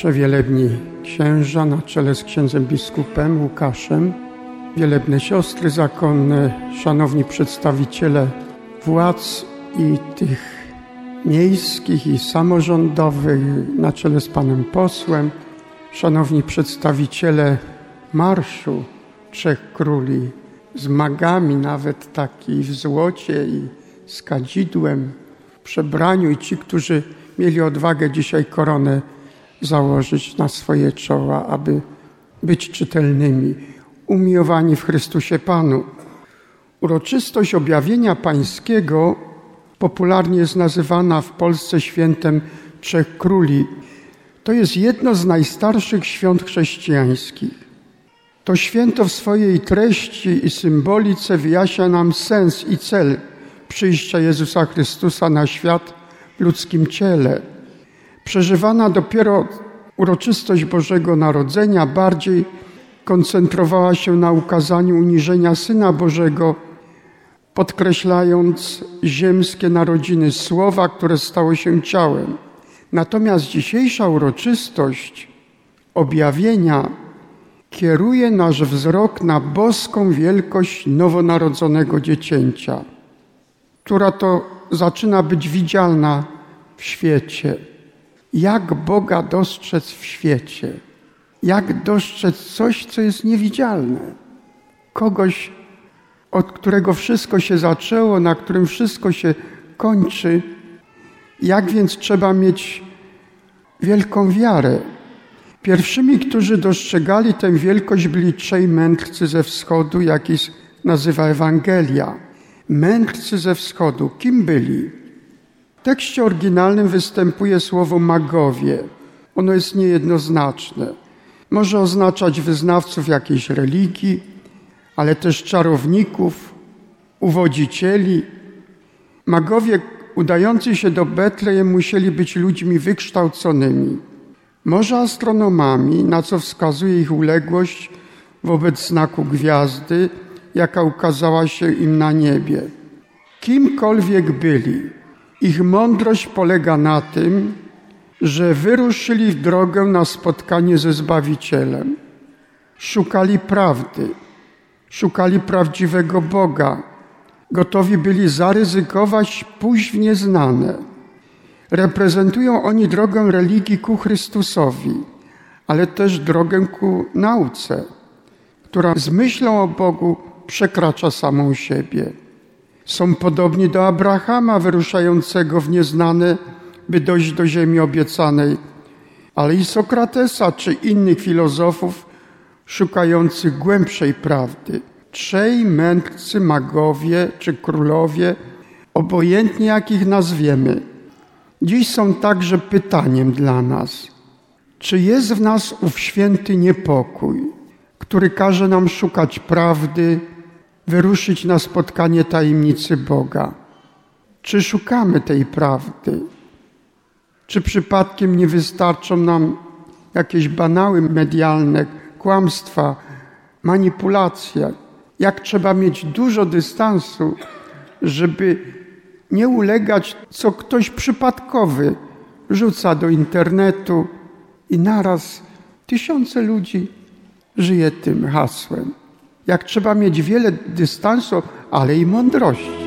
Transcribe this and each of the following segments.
przewielebni księża na czele z księdzem biskupem Łukaszem, wielebne siostry zakonne, szanowni przedstawiciele władz i tych miejskich i samorządowych na czele z panem posłem, szanowni przedstawiciele Marszu Trzech Króli z magami, nawet taki w złocie i z kadzidłem w przebraniu, i ci, którzy mieli odwagę dzisiaj koronę założyć na swoje czoła, aby być czytelnymi, umiłowani w Chrystusie Panu. Uroczystość objawienia pańskiego popularnie jest nazywana w Polsce świętem Trzech Króli. To jest jedno z najstarszych świąt chrześcijańskich. To święto w swojej treści i symbolice wyjaśnia nam sens i cel przyjścia Jezusa Chrystusa na świat w ludzkim ciele. Przeżywana dopiero uroczystość Bożego Narodzenia bardziej koncentrowała się na ukazaniu uniżenia Syna Bożego, podkreślając ziemskie narodziny Słowa, które stało się ciałem. Natomiast dzisiejsza uroczystość objawienia kieruje nasz wzrok na boską wielkość nowonarodzonego dziecięcia, która to zaczyna być widzialna w świecie. Jak Boga dostrzec w świecie? Jak dostrzec coś, co jest niewidzialne? Kogoś, od którego wszystko się zaczęło, na którym wszystko się kończy. Jak więc trzeba mieć wielką wiarę? Pierwszymi, którzy dostrzegali tę wielkość, byli trzej mędrcy ze wschodu, jakich nazywa Ewangelia. Mędrcy ze wschodu. Kim byli? W tekście oryginalnym występuje słowo magowie. Ono jest niejednoznaczne. Może oznaczać wyznawców jakiejś religii, ale też czarowników, uwodzicieli. Magowie udający się do Betlejem musieli być ludźmi wykształconymi. Może astronomami, na co wskazuje ich uległość wobec znaku gwiazdy, jaka ukazała się im na niebie. Kimkolwiek byli, ich mądrość polega na tym, że wyruszyli w drogę na spotkanie ze Zbawicielem. Szukali prawdy, szukali prawdziwego Boga. Gotowi byli zaryzykować, pójść w nieznane. Reprezentują oni drogę religii ku Chrystusowi, ale też drogę ku nauce, która z myślą o Bogu przekracza samą siebie. Są podobni do Abrahama wyruszającego w nieznane, by dojść do ziemi obiecanej, ale i Sokratesa czy innych filozofów szukających głębszej prawdy. Trzej mędrcy magowie czy królowie, obojętnie jak ich nazwiemy, dziś są także pytaniem dla nas. Czy jest w nas ów święty niepokój, który każe nam szukać prawdy, wyruszyć na spotkanie tajemnicy Boga? Czy szukamy tej prawdy? Czy przypadkiem nie wystarczą nam jakieś banały medialne, kłamstwa, manipulacje? Jak trzeba mieć dużo dystansu, żeby nie ulegać, co ktoś przypadkowy rzuca do internetu i naraz tysiące ludzi żyje tym hasłem. Jak trzeba mieć wiele dystansu, ale i mądrości.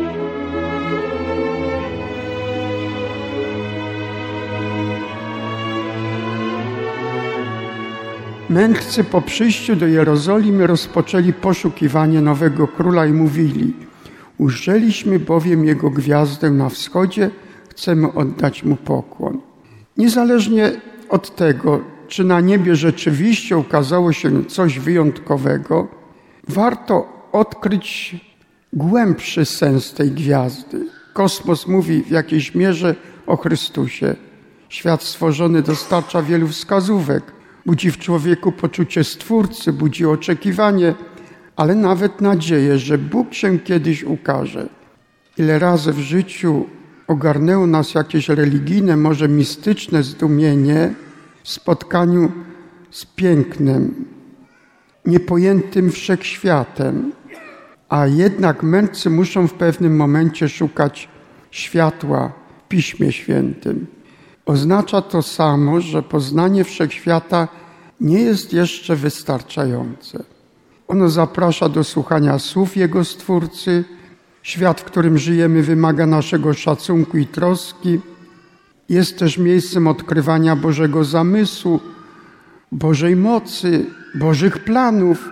Mędrcy po przyjściu do Jerozolimy rozpoczęli poszukiwanie nowego króla i mówili: ujrzeliśmy bowiem jego gwiazdę na wschodzie, chcemy oddać mu pokłon. Niezależnie od tego, czy na niebie rzeczywiście ukazało się coś wyjątkowego, warto odkryć głębszy sens tej gwiazdy. Kosmos mówi w jakiejś mierze o Chrystusie. Świat stworzony dostarcza wielu wskazówek, budzi w człowieku poczucie Stwórcy, budzi oczekiwanie, ale nawet nadzieję, że Bóg się kiedyś ukaże. Ile razy w życiu ogarnęło nas jakieś religijne, może mistyczne zdumienie w spotkaniu z pięknem, niepojętym wszechświatem, a jednak mędrcy muszą w pewnym momencie szukać światła w Piśmie Świętym. Oznacza to samo, że poznanie wszechświata nie jest jeszcze wystarczające. Ono zaprasza do słuchania słów Jego Stwórcy. Świat, w którym żyjemy, wymaga naszego szacunku i troski. Jest też miejscem odkrywania Bożego zamysłu, Bożej mocy, Bożych planów,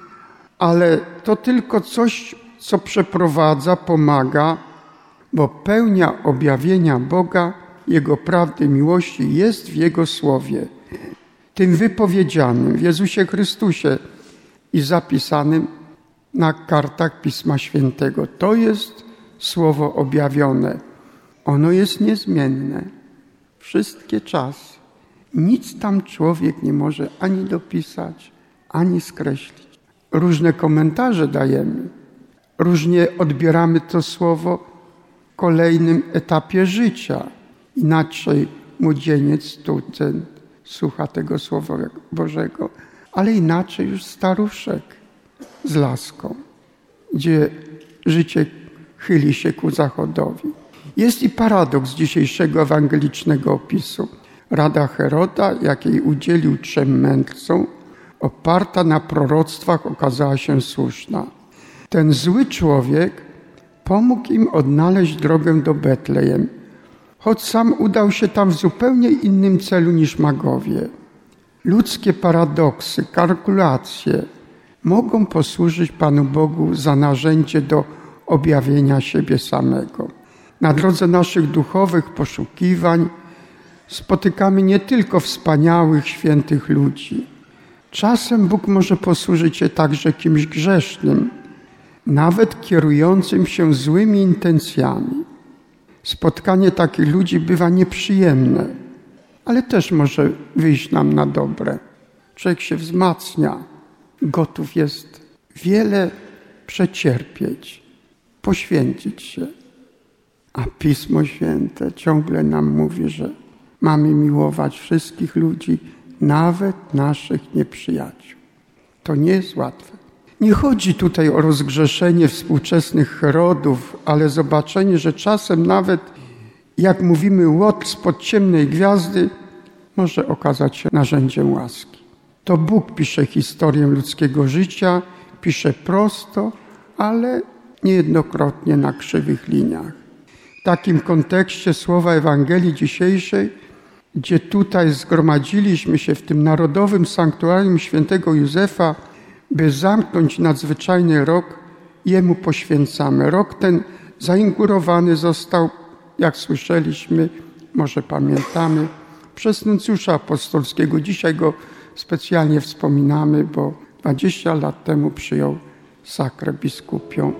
ale to tylko coś, co przeprowadza, pomaga, bo pełnia objawienia Boga, Jego prawdy, miłości jest w Jego Słowie, tym wypowiedzianym w Jezusie Chrystusie i zapisanym na kartach Pisma Świętego. To jest Słowo objawione. Ono jest niezmienne. Wszystkie czasy. Nic tam człowiek nie może ani dopisać, ani skreślić. Różne komentarze dajemy. Różnie odbieramy to Słowo w kolejnym etapie życia. Inaczej młodzieniec, student słucha tego Słowa Bożego, ale inaczej już staruszek z laską, gdzie życie chyli się ku zachodowi. Jest i paradoks dzisiejszego ewangelicznego opisu. Rada Heroda, jakiej udzielił 3 mędrcom, oparta na proroctwach, okazała się słuszna. Ten zły człowiek pomógł im odnaleźć drogę do Betlejem, choć sam udał się tam w zupełnie innym celu niż magowie. Ludzkie paradoksy, kalkulacje mogą posłużyć Panu Bogu za narzędzie do objawienia siebie samego. Na drodze naszych duchowych poszukiwań spotykamy nie tylko wspaniałych, świętych ludzi. Czasem Bóg może posłużyć się także kimś grzesznym, nawet kierującym się złymi intencjami. Spotkanie takich ludzi bywa nieprzyjemne, ale też może wyjść nam na dobre. Człowiek się wzmacnia, gotów jest wiele przecierpieć, poświęcić się. A Pismo Święte ciągle nam mówi, że mamy miłować wszystkich ludzi, nawet naszych nieprzyjaciół. To nie jest łatwe. Nie chodzi tutaj o rozgrzeszenie współczesnych Herodów, ale zobaczenie, że czasem nawet, jak mówimy, łotr spod ciemnej gwiazdy może okazać się narzędziem łaski. To Bóg pisze historię ludzkiego życia, pisze prosto, ale niejednokrotnie na krzywych liniach. W takim kontekście słowa Ewangelii dzisiejszej, gdzie tutaj zgromadziliśmy się w tym narodowym sanktuarium świętego Józefa, by zamknąć nadzwyczajny rok, Jemu poświęcamy. Rok ten zaingurowany został, jak słyszeliśmy, może pamiętamy, przez nuncjusza apostolskiego. Dzisiaj go specjalnie wspominamy, bo 20 lat temu przyjął sakrę biskupią.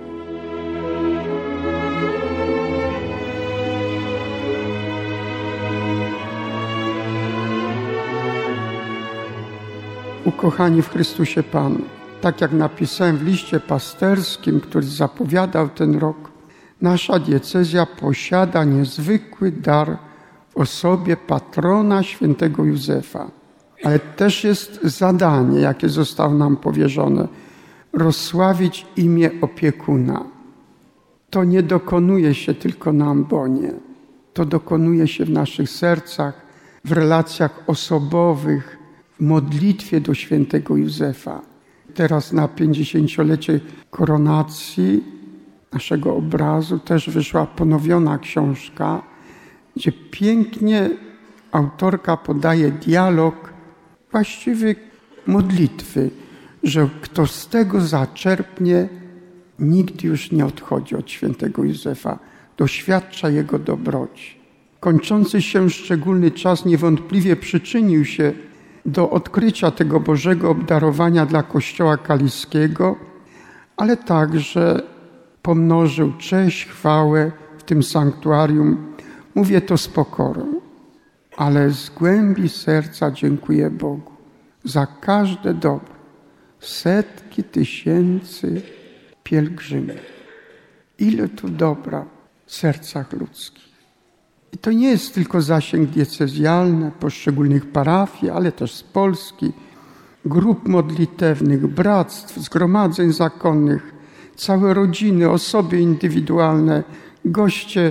Ukochani w Chrystusie Panu, tak jak napisałem w liście pasterskim, który zapowiadał ten rok, nasza diecezja posiada niezwykły dar w osobie patrona świętego Józefa. Ale też jest zadanie, jakie zostało nam powierzone, rozsławić imię opiekuna. To nie dokonuje się tylko na ambonie. To dokonuje się w naszych sercach, w relacjach osobowych, w modlitwie do świętego Józefa. Teraz na 50-lecie koronacji naszego obrazu też wyszła ponowiona książka, gdzie pięknie autorka podaje dialog właściwy modlitwy, że kto z tego zaczerpnie, nikt już nie odchodzi od świętego Józefa, doświadcza jego dobroci. Kończący się szczególny czas niewątpliwie przyczynił się do odkrycia tego Bożego obdarowania dla Kościoła kaliskiego, ale także pomnożył cześć, chwałę w tym sanktuarium. Mówię to z pokorą, ale z głębi serca dziękuję Bogu za każde dobro. Setki tysięcy pielgrzymów. Ile tu dobra w sercach ludzkich. I to nie jest tylko zasięg diecezjalny poszczególnych parafii, ale też z Polski, grup modlitewnych, bractw, zgromadzeń zakonnych, całe rodziny, osoby indywidualne, goście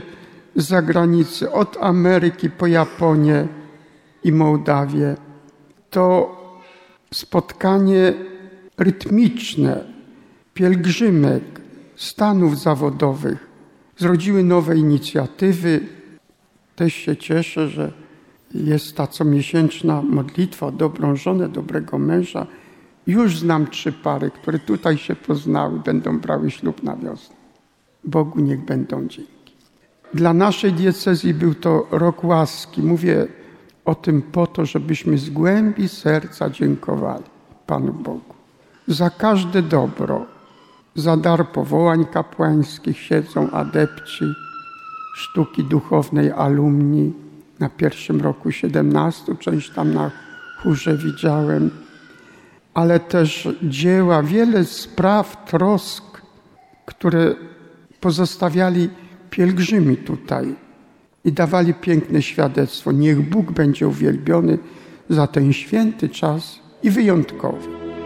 z zagranicy, od Ameryki po Japonię i Mołdawię. To spotkanie rytmiczne pielgrzymek stanów zawodowych zrodziły nowe inicjatywy. Też się cieszę, że jest ta comiesięczna modlitwa o dobrą żonę, dobrego męża. Już znam 3 pary, które tutaj się poznały, będą brały ślub na wiosnę. Bogu niech będą dzięki. Dla naszej diecezji był to rok łaski. Mówię o tym po to, żebyśmy z głębi serca dziękowali Panu Bogu za każde dobro, za dar powołań kapłańskich. Siedzą adepci sztuki duchownej, alumni. Na pierwszym roku 17, część tam na chórze widziałem, ale też dzieła, wiele spraw, trosk, które pozostawiali pielgrzymi tutaj i dawali piękne świadectwo. Niech Bóg będzie uwielbiony za ten święty czas i wyjątkowy.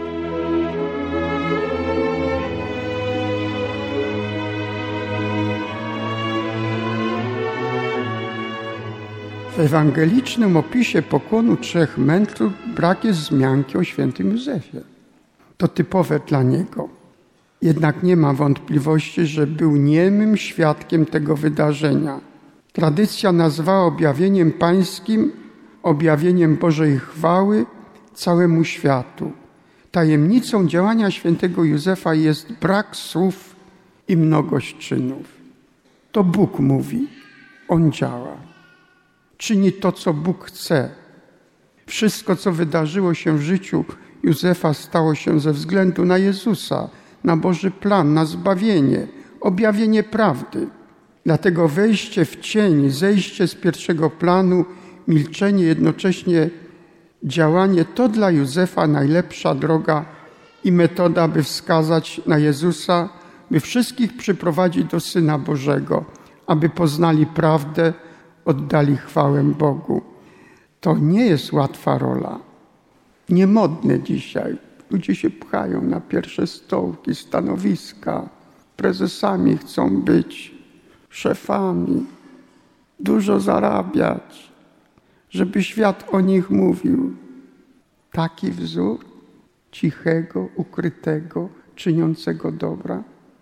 W ewangelicznym opisie pokłonu 3 mędrców brak jest wzmianki o świętym Józefie. To typowe dla niego. Jednak nie ma wątpliwości, że był niemym świadkiem tego wydarzenia. Tradycja nazwała objawieniem pańskim, objawieniem Bożej chwały całemu światu. Tajemnicą działania świętego Józefa jest brak słów i mnogość czynów. To Bóg mówi, On działa. Czyni to, co Bóg chce. Wszystko, co wydarzyło się w życiu Józefa, stało się ze względu na Jezusa, na Boży plan, na zbawienie, objawienie prawdy. Dlatego wejście w cień, zejście z pierwszego planu, milczenie, jednocześnie działanie to dla Józefa najlepsza droga i metoda, by wskazać na Jezusa, by wszystkich przyprowadzić do Syna Bożego, aby poznali prawdę, oddali chwałę Bogu. To nie jest łatwa rola. Niemodne dzisiaj. Ludzie się pchają na pierwsze stołki, stanowiska. Prezesami chcą być, szefami. Dużo zarabiać, żeby świat o nich mówił. Taki wzór cichego, ukrytego, czyniącego dobra.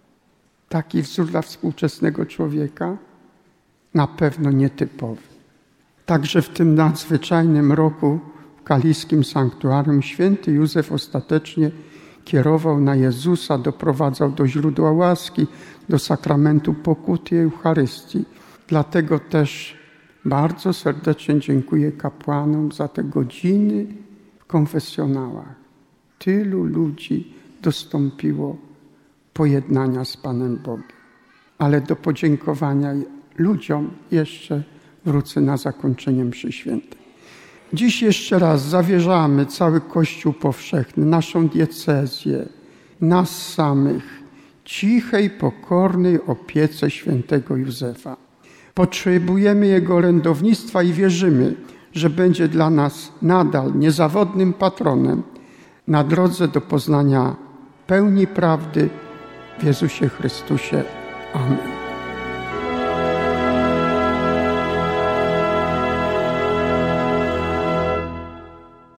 Taki wzór dla współczesnego człowieka. Na pewno nietypowy. Także w tym nadzwyczajnym roku w Kaliskim Sanktuarium święty Józef ostatecznie kierował na Jezusa, doprowadzał do źródła łaski, do sakramentu pokuty i Eucharystii. Dlatego też bardzo serdecznie dziękuję kapłanom za te godziny w konfesjonałach. Tylu ludzi dostąpiło pojednania z Panem Bogiem. Ale do podziękowania ludziom jeszcze wrócę na zakończenie mszy świętej. Dziś jeszcze raz zawierzamy cały Kościół powszechny, naszą diecezję, nas samych, cichej, pokornej opiece świętego Józefa. Potrzebujemy Jego orędownictwa i wierzymy, że będzie dla nas nadal niezawodnym patronem na drodze do poznania pełni prawdy w Jezusie Chrystusie. Amen.